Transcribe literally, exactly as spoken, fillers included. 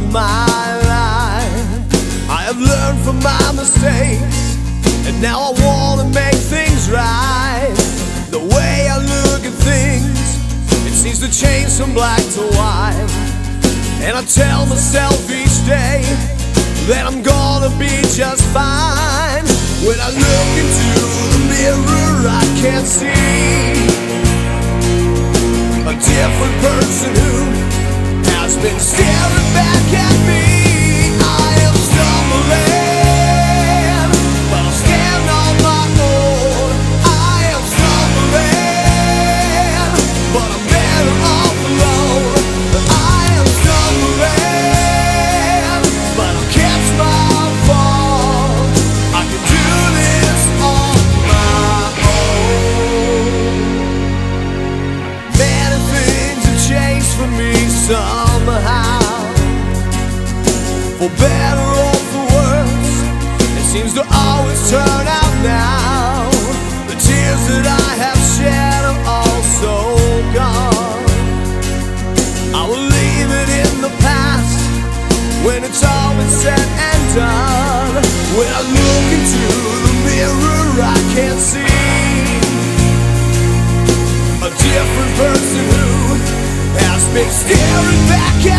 my life. I have learned from my mistakes, and now I wanna make things right. The way I look at things, it seems to change from black to white. And I tell myself each day that I'm gonna be just fine. When I look into the mirror, I can't see a different person who has been staring back at me. I am stumbling, but I'm scared on my own. I am stumbling, but I'm better off alone. I am stumbling, but I'll catch my fall. I can do this on my own. Many things have changed for me somehow, for better or for worse. It seems to always turn out now. The tears that I have shed are also gone. I will leave it in the past when it's all been said and done. When I look into the mirror, I can't see a different person who has been staring back at